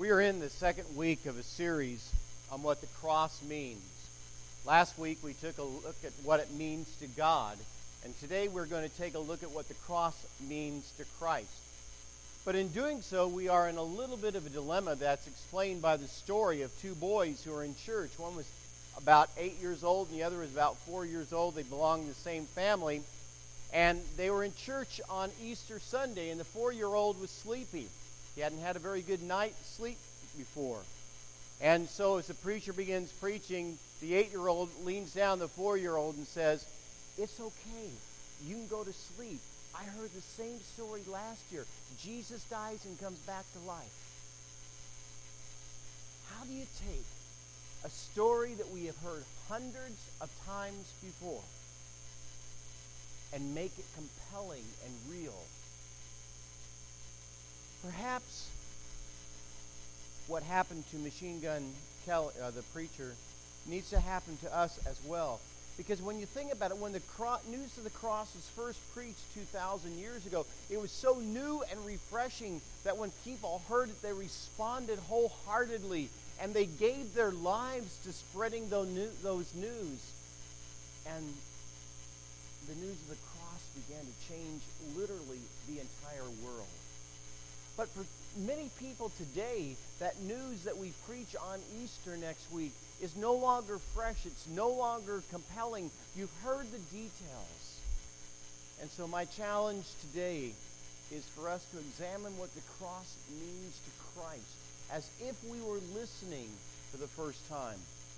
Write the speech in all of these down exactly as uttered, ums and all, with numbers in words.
We are in the second week of a series on what the cross means. Last week we took a look at what it means to God, and today we're going to take a look at what the cross means to Christ. But in doing so, we are in a little bit of a dilemma that's explained by the story of two boys who are in church. One was about eight years old and the other was about four years old. They belonged to the same family, and they were in church on Easter Sunday, and the four-year-old was sleepy. He hadn't had a very good night's sleep before. And so as the preacher begins preaching, the eight-year-old leans down the four-year-old and says, "It's okay. You can go to sleep. I heard the same story last year. Jesus dies and comes back to life." How do you take a story that we have heard hundreds of times before and make it compelling and real? Perhaps what happened to Machine Gun Kelly, uh, the preacher, needs to happen to us as well. Because when you think about it, when the cro- news of the cross was first preached two thousand years ago, it was so new and refreshing that when people heard it, they responded wholeheartedly, and they gave their lives to spreading those news. And the news of the cross began to change literally the entire world. But for many people today, that news that we preach on Easter next week is no longer fresh. It's no longer compelling. You've heard the details. And so my challenge today is for us to examine what the cross means to Christ, as if we were listening for the first time.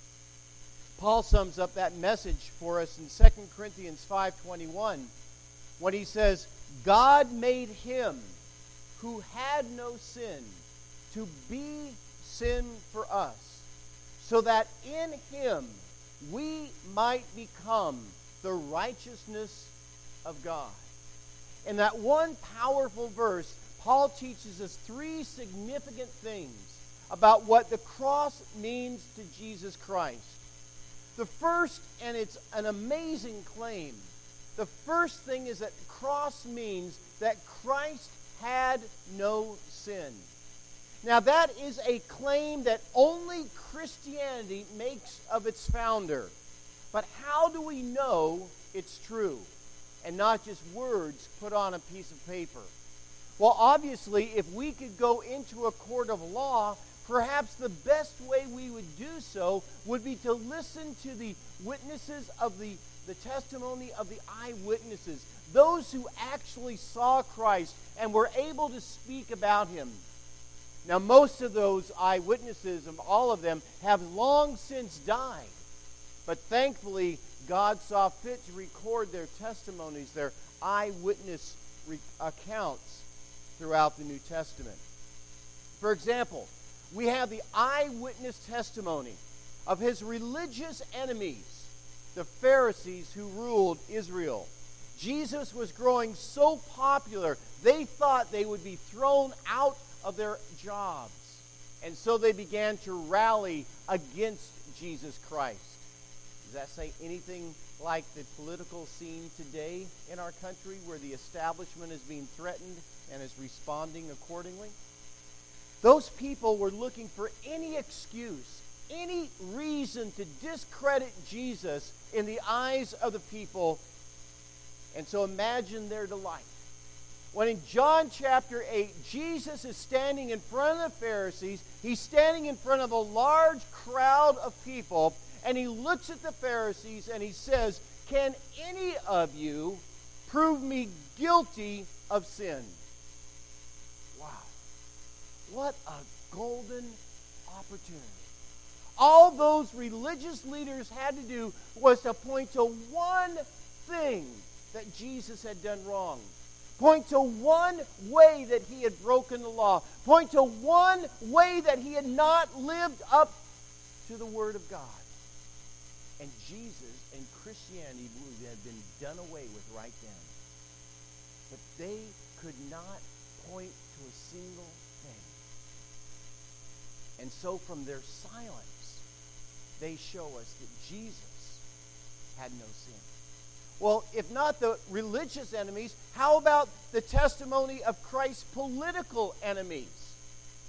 Paul sums up that message for us in Second Corinthians five twenty-one when he says, "God made him who had no sin to be sin for us, so that in him we might become the righteousness of God." In that one powerful verse, Paul teaches us three significant things about what the cross means to Jesus Christ. The first, and it's an amazing claim, the first thing is that the cross means that Christ had no sin. Now that is a claim that only Christianity makes of its founder. But how do we know it's true and not just words put on a piece of paper? Well, obviously, if we could go into a court of law, perhaps the best way we would do so would be to listen to the witnesses of the, the testimony of the eyewitnesses, those who actually saw Christ and were able to speak about him. Now, most of those eyewitnesses, of all of them, have long since died. But thankfully, God saw fit to record their testimonies, their eyewitness re- accounts throughout the New Testament. For example, we have the eyewitness testimony of his religious enemies, the Pharisees who ruled Israel. Jesus was growing so popular, they thought they would be thrown out of their jobs. And so they began to rally against Jesus Christ. Does that say anything like the political scene today in our country, where the establishment is being threatened and is responding accordingly? Those people were looking for any excuse, any reason to discredit Jesus in the eyes of the people. And so imagine their delight when in John chapter eight, Jesus is standing in front of the Pharisees. He's standing in front of a large crowd of people, and he looks at the Pharisees and he says, "Can any of you prove me guilty of sin?" Wow. What a golden opportunity. All those religious leaders had to do was to point to one thing that Jesus had done wrong. Point to one way that he had broken the law. Point to one way that he had not lived up to the Word of God. And Jesus and Christianity would have been done away with right then. But they could not point to a single thing. And so from their silence, they show us that Jesus had no sin. Well, if not the religious enemies, how about the testimony of Christ's political enemies?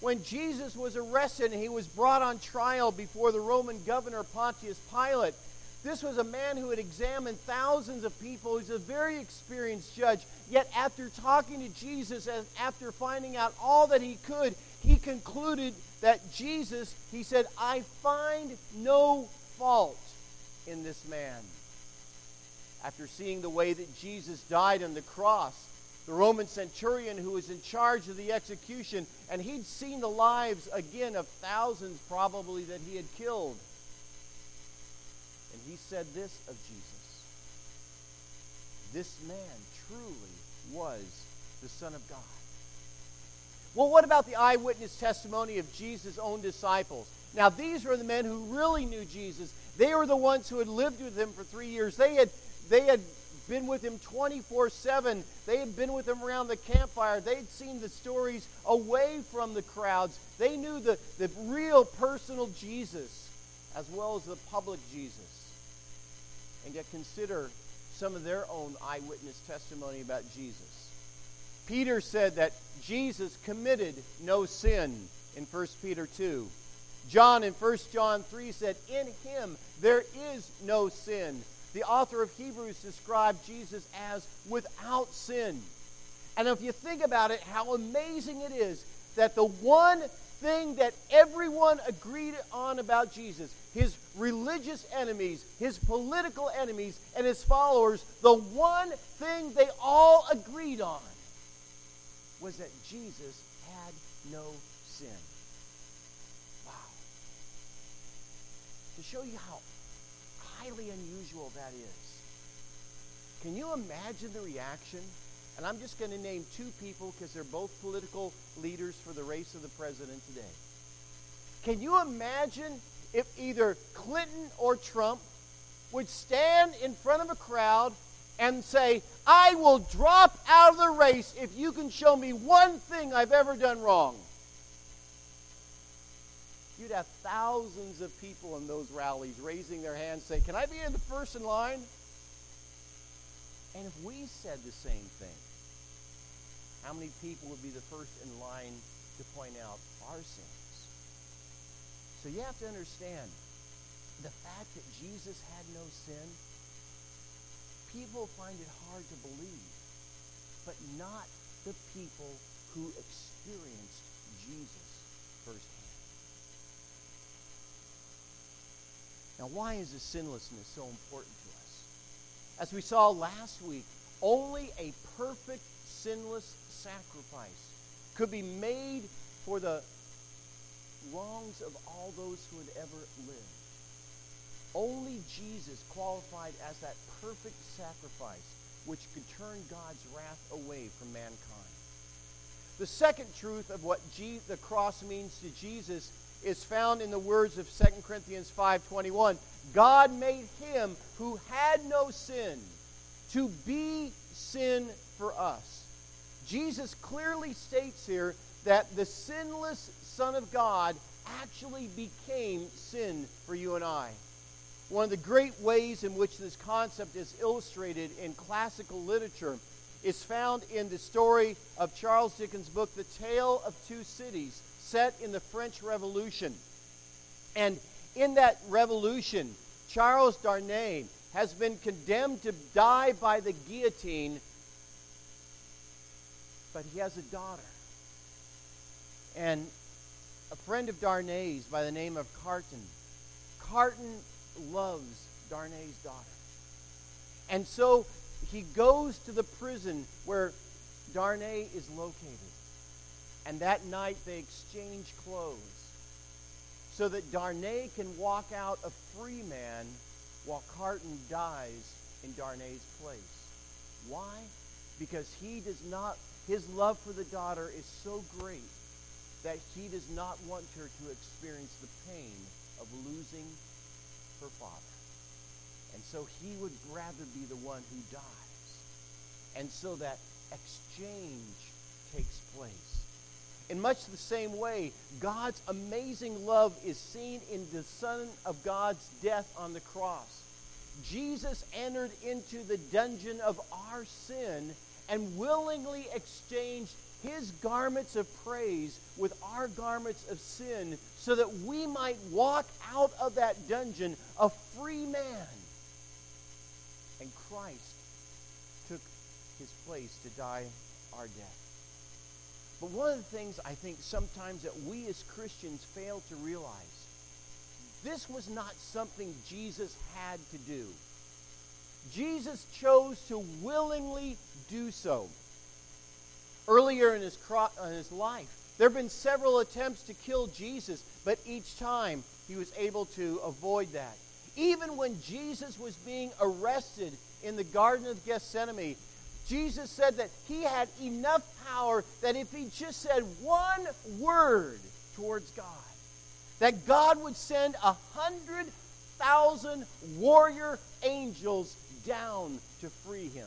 when Jesus was arrested and he was brought on trial before the Roman governor Pontius Pilate, this was a man who had examined thousands of people. He's a very experienced judge. Yet after talking to Jesus, and after finding out all that he could, he concluded that Jesus, he said, I find no fault in this man. After seeing the way that Jesus died on the cross, the Roman centurion who was in charge of the execution, and he'd seen the lives again of thousands probably that he had killed. And he said this of Jesus: this man truly was the Son of God. Well, what about the eyewitness testimony of Jesus' own disciples? Now, these were the men who really knew Jesus. They were the ones who had lived with him for three years. They had, they had been with him twenty-four seven. They had been with him around the campfire. They'd seen the stories away from the crowds. They knew the, the real personal Jesus as well as the public Jesus. And yet consider some of their own eyewitness testimony about Jesus. Peter said that Jesus committed no sin in First Peter two. John in First John three said, in him there is no sin. The author of Hebrews described Jesus as without sin. And if you think about it, how amazing it is that the one thing that everyone agreed on about Jesus, his religious enemies, his political enemies, and his followers, the one thing they all agreed on was that Jesus had no sin. Wow. To show you how highly unusual that is, can you imagine the reaction? And I'm just going to name two people because they're both political leaders for the race of the president today. Can you imagine if either Clinton or Trump would stand in front of a crowd and say, I will drop out of the race if you can show me one thing I've ever done wrong? You'd have thousands of people in those rallies raising their hands saying, can I be in the first in line? And if we said the same thing, how many people would be the first in line to point out our sins? So you have to understand, the fact that Jesus had no sin, people find it hard to believe, but not the people who experienced Jesus firsthand. Now, why is this sinlessness so important to us? As we saw last week, only a perfect, sinless sacrifice could be made for the wrongs of all those who had ever lived. Only Jesus qualified as that perfect sacrifice which could turn God's wrath away from mankind. The second truth of what G- the cross means to Jesus is found in the words of Second Corinthians five twenty-one. God made him who had no sin to be sin for us. Jesus clearly states here that the sinless Son of God actually became sin for you and I. One of the great ways in which this concept is illustrated in classical literature is found in the story of Charles Dickens' book, The Tale of Two Cities, set in the French Revolution. And in that revolution, Charles Darnay has been condemned to die by the guillotine, but he has a daughter. And a friend of Darnay's by the name of Carton, Carton loves Darnay's daughter. And so he goes to the prison where Darnay is located. And that night they exchange clothes so that Darnay can walk out a free man while Carton dies in Darnay's place. Why? Because he does not, his love for the daughter is so great that he does not want her to experience the pain of losing her father. And so he would rather be the one who dies. And so that exchange takes place. In much the same way, God's amazing love is seen in the Son of God's death on the cross. Jesus entered into the dungeon of our sin and willingly exchanged his garments of praise with our garments of sin so that we might walk out of that dungeon a free man. And Christ took his place to die our death. But one of the things I think sometimes that we as Christians fail to realize, this was not something Jesus had to do. Jesus chose to willingly do so. Earlier in his, cro- in his life, there have been several attempts to kill Jesus, but each time he was able to avoid that. Even when Jesus was being arrested in the Garden of Gethsemane, Jesus said that he had enough power that if he just said one word towards God, that God would send a hundred thousand warrior angels down to free him.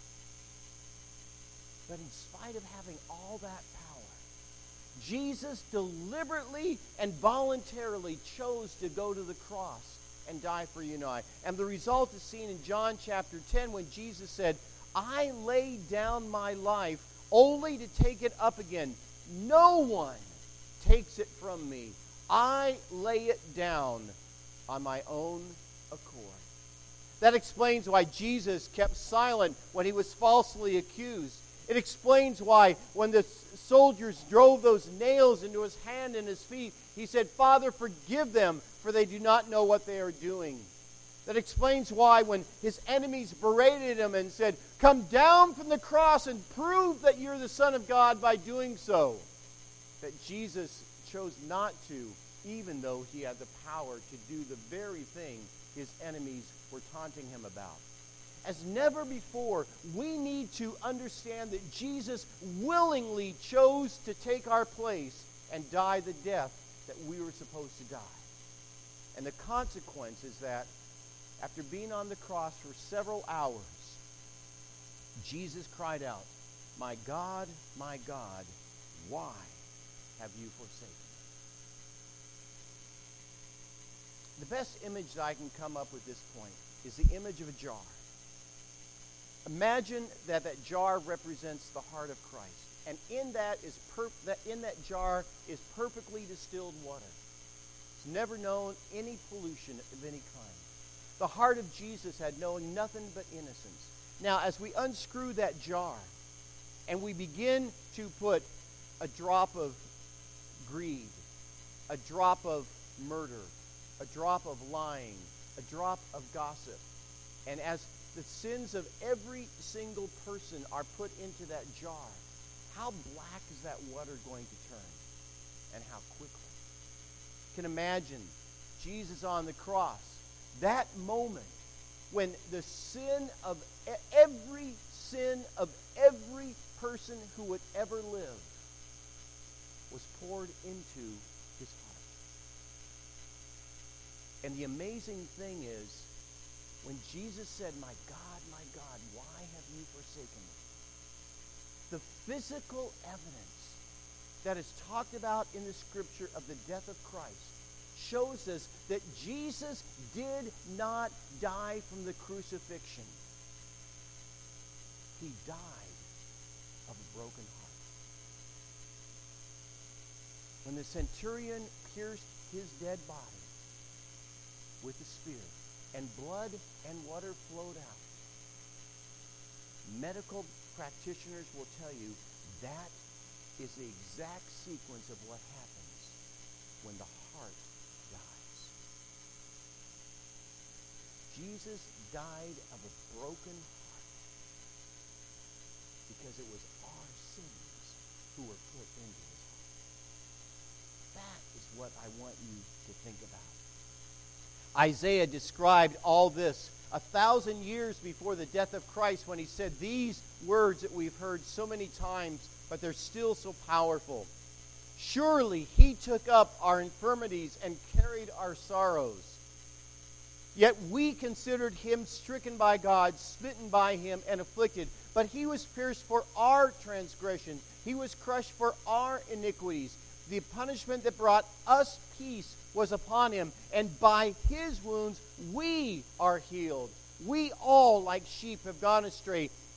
But in spite of having all that power, Jesus deliberately and voluntarily chose to go to the cross and die for you and I. And the result is seen in John chapter ten when Jesus said, I laid down my life only to take it up again. No one takes it from me. I lay it down on my own accord. That explains why Jesus kept silent when he was falsely accused. It explains why when the soldiers drove those nails into his hand and his feet, he said, Father, forgive them, for they do not know what they are doing. That explains why when his enemies berated him and said, come down from the cross and prove that you're the Son of God by doing so, that Jesus chose not to, even though he had the power to do the very thing his enemies were taunting him about. As never before, we need to understand that Jesus willingly chose to take our place and die the death that we were supposed to die. And the consequence is that after being on the cross for several hours, Jesus cried out, my God, my God, why have you forsaken me? The best image that I can come up with this point is the image of a jar. Imagine that that jar represents the heart of Christ. And in that is per- that in that jar is perfectly distilled water. It's never known any pollution of any kind. The heart of Jesus had known nothing but innocence. Now, as we unscrew that jar and we begin to put a drop of greed, a drop of murder, a drop of lying, a drop of gossip, and as the sins of every single person are put into that jar, how black is that water going to turn? And how quickly? You can imagine Jesus on the cross, that moment when the sin of every sin of every person who would ever live was poured into his heart. And the amazing thing is, when Jesus said, my God, my God, why have you forsaken me? The physical evidence that is talked about in the scripture of the death of Christ shows us that Jesus did not die from the crucifixion. He died of a broken heart. When the centurion pierced his dead body with the spear, and blood and water flowed out, medical practitioners will tell you that is the exact sequence of what happens when the heart dies. Jesus died of a broken heart because it was our sins who were put into his heart. That is what I want you to think about. Isaiah described all this a thousand years before the death of Christ when he said these words that we've heard so many times, but they're still so powerful. Surely he took up our infirmities and carried our sorrows. Yet we considered him stricken by God, smitten by him, and afflicted. But he was pierced for our transgressions. He was crushed for our iniquities. The punishment that brought us peace was upon him, and by his wounds we are healed. We all, like sheep, have gone astray.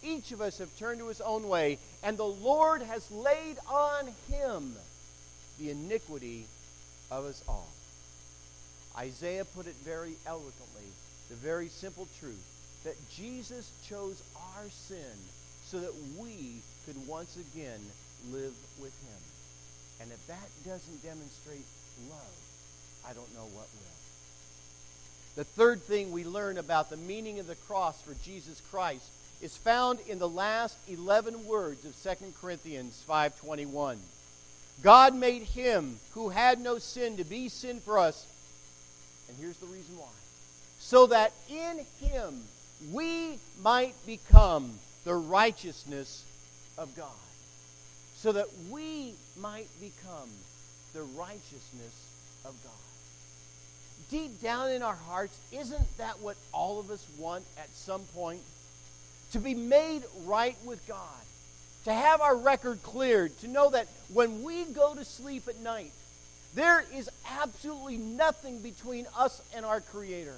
Each of us have turned to his own way, and the Lord has laid on him the iniquity of us all. Isaiah put it very eloquently, the very simple truth, that Jesus chose our sin so that we could once again live with him. And if that doesn't demonstrate love, I don't know what will. The third thing we learn about the meaning of the cross for Jesus Christ is found in the last eleven words of Second Corinthians five twenty-one. God made him who had no sin to be sin for us, and here's the reason why, so that in him we might become the righteousness of God. So that we might become the righteousness of God. Deep down in our hearts, isn't that what all of us want at some point? To be made right with God. To have our record cleared. To know that when we go to sleep at night, there is absolutely nothing between us and our Creator.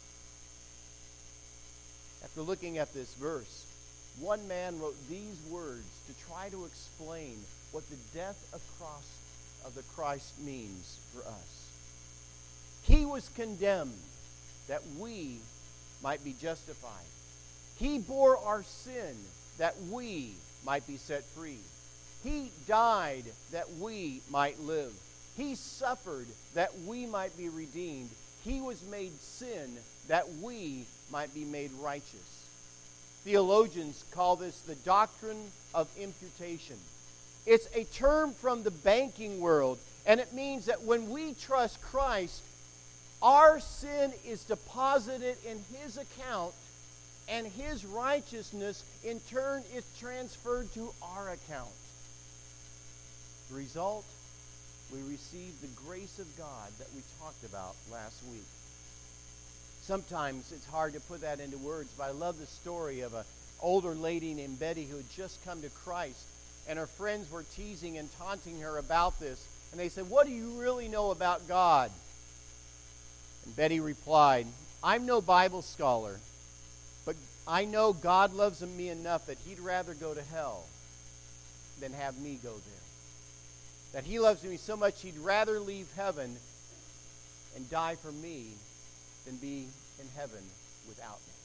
After looking at this verse, one man wrote these words to try to explain what the death of cross of the Christ means for us. He was condemned that we might be justified. He bore our sin that we might be set free. He died that we might live. He suffered that we might be redeemed. He was made sin that we might be made righteous. Theologians call this the doctrine of imputation. It's a term from the banking world, and it means that when we trust Christ, our sin is deposited in his account, and his righteousness, in turn, is transferred to our account. The result, we receive the grace of God that we talked about last week. Sometimes it's hard to put that into words, but I love the story of an older lady named Betty who had just come to Christ, and her friends were teasing and taunting her about this. And they said, "What do you really know about God?" And Betty replied, "I'm no Bible scholar, but I know God loves me enough that he'd rather go to hell than have me go there. That he loves me so much he'd rather leave heaven and die for me than be in heaven without me."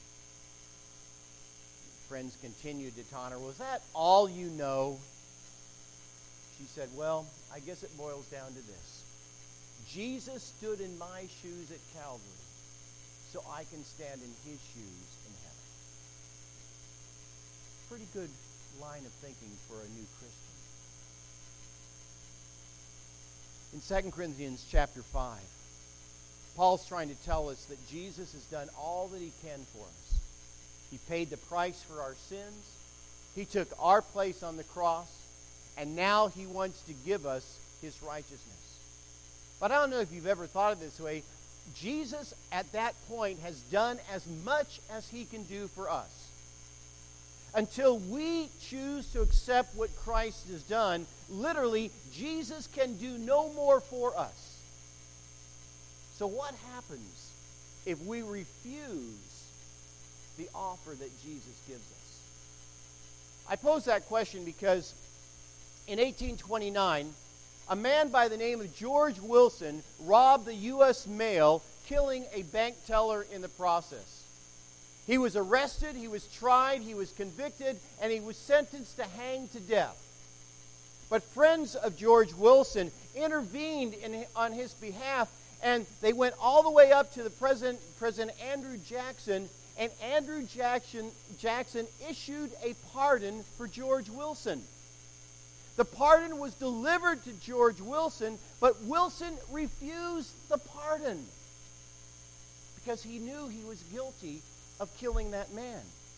Friends continued to taunt her. "Was that all you know?" She said, "Well, I guess it boils down to this. Jesus stood in my shoes at Calvary so I can stand in his shoes in heaven." Pretty good line of thinking for a new Christian. In Second Corinthians chapter five, Paul's trying to tell us that Jesus has done all that he can for us. He paid the price for our sins. He took our place on the cross. And now he wants to give us his righteousness. But I don't know if you've ever thought of it this way. Jesus, at that point, has done as much as he can do for us. Until we choose to accept what Christ has done, literally, Jesus can do no more for us. So what happens if we refuse the offer that Jesus gives us? I pose that question because in eighteen twenty-nine, a man by the name of George Wilson robbed the U S mail, killing a bank teller in the process. He was arrested, he was tried, he was convicted, and he was sentenced to hang to death. But friends of George Wilson intervened in, on his behalf, and they went all the way up to the President, President Andrew Jackson, and Andrew Jackson, Jackson issued a pardon for George Wilson. The pardon was delivered to George Wilson, but Wilson refused the pardon because he knew he was guilty of killing that man.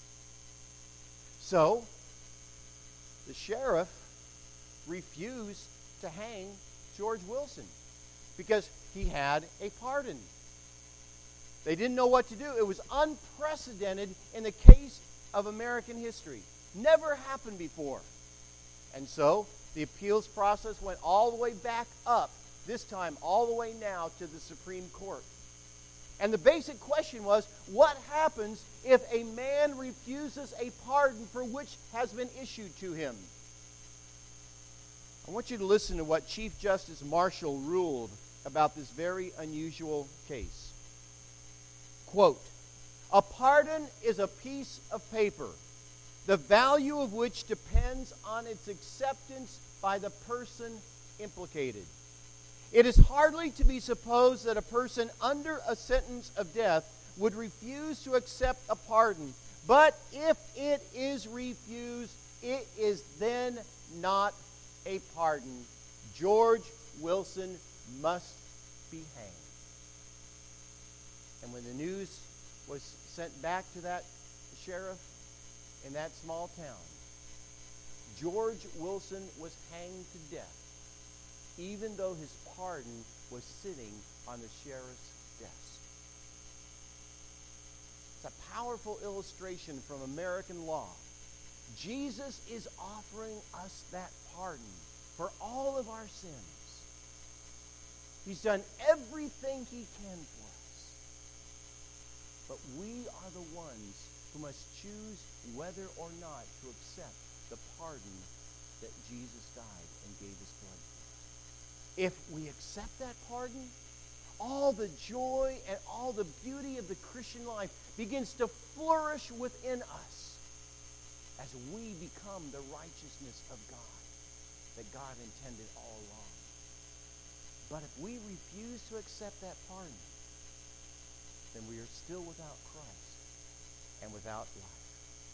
So, the sheriff refused to hang George Wilson because he had a pardon. They didn't know what to do. It was unprecedented in the case of American history. Never happened before. And so, the appeals process went all the way back up, this time all the way now to the Supreme Court. And the basic question was, what happens if a man refuses a pardon for which has been issued to him? I want you to listen to what Chief Justice Marshall ruled about this very unusual case. Quote, "A pardon is a piece of paper, the value of which depends on its acceptance by the person implicated. It is hardly to be supposed that a person under a sentence of death would refuse to accept a pardon, but if it is refused, it is then not a pardon. George Wilson must be hanged." And when the news was sent back to that sheriff in that small town, George Wilson was hanged to death, even though his pardon was sitting on the sheriff's desk. It's a powerful illustration from American law. Jesus is offering us that pardon for all of our sins. He's done everything he can for us. But we are the ones who must choose whether or not to accept the pardon that Jesus died and gave his blood for. If we accept that pardon, all the joy and all the beauty of the Christian life begins to flourish within us as we become the righteousness of God that God intended all along. But if we refuse to accept that pardon, then we are still without Christ and without life.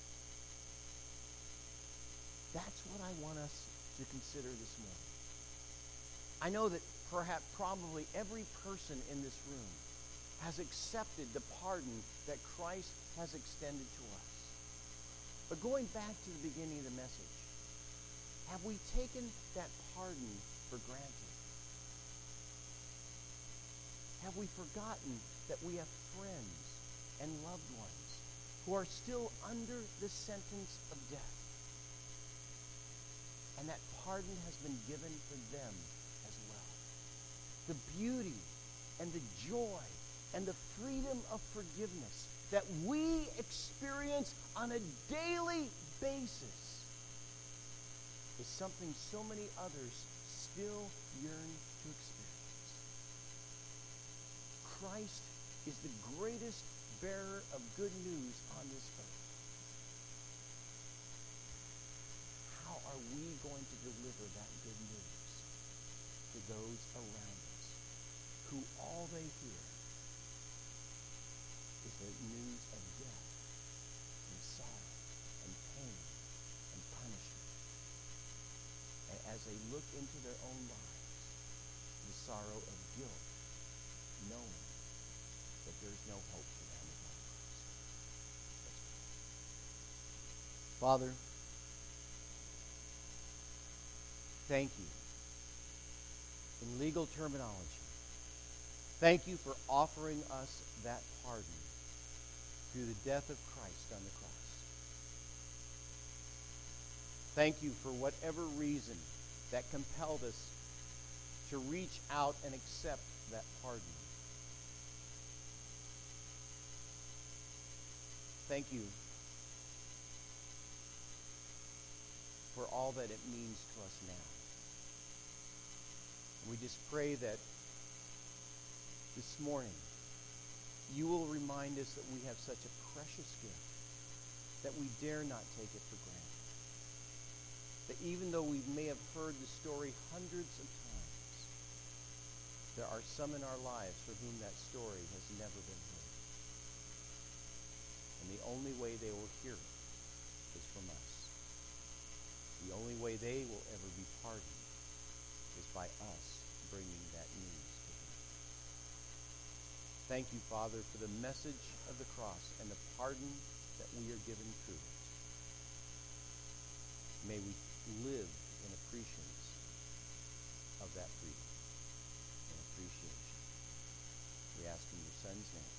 That's what I want us to consider this morning. I know that perhaps probably every person in this room has accepted the pardon that Christ has extended to us. But going back to the beginning of the message, have we taken that pardon for granted? Have we forgotten that we have friends and loved ones who are still under the sentence of death? And that pardon has been given for them as well. The beauty and the joy and the freedom of forgiveness that we experience on a daily basis is something so many others still yearn to experience. Christ is the greatest bearer of good news on this earth. How are we going to deliver that good news to those around us who all they hear is the news of death and sorrow and pain and punishment? And as they look into their own lives, the sorrow of guilt, knowing that there's no hope for them without Christ. Let's pray. Father, thank you. In legal terminology, thank you for offering us that pardon through the death of Christ on the cross. Thank you for whatever reason that compelled us to reach out and accept that pardon. Thank you for all that it means to us now. We just pray that this morning you will remind us that we have such a precious gift that we dare not take it for granted. That even though we may have heard the story hundreds of times, there are some in our lives for whom that story has never been heard. And the only way they will hear it is from us. The only way they will ever be pardoned is by us bringing that news to them. Thank you, Father, for the message of the cross and the pardon that we are given through it. May we live in appreciation of that freedom and appreciation. We ask in your Son's name.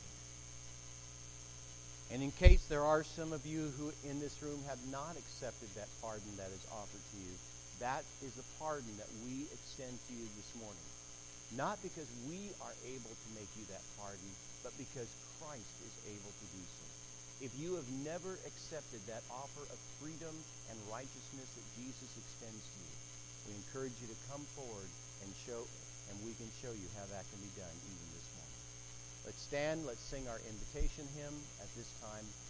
And in case there are some of you who in this room have not accepted that pardon that is offered to you, that is the pardon that we extend to you this morning. Not because we are able to make you that pardon, but because Christ is able to do so. If you have never accepted that offer of freedom and righteousness that Jesus extends to you, we encourage you to come forward and show, and we can show you how that can be done even this morning. Let's stand, let's sing our invitation hymn at this time.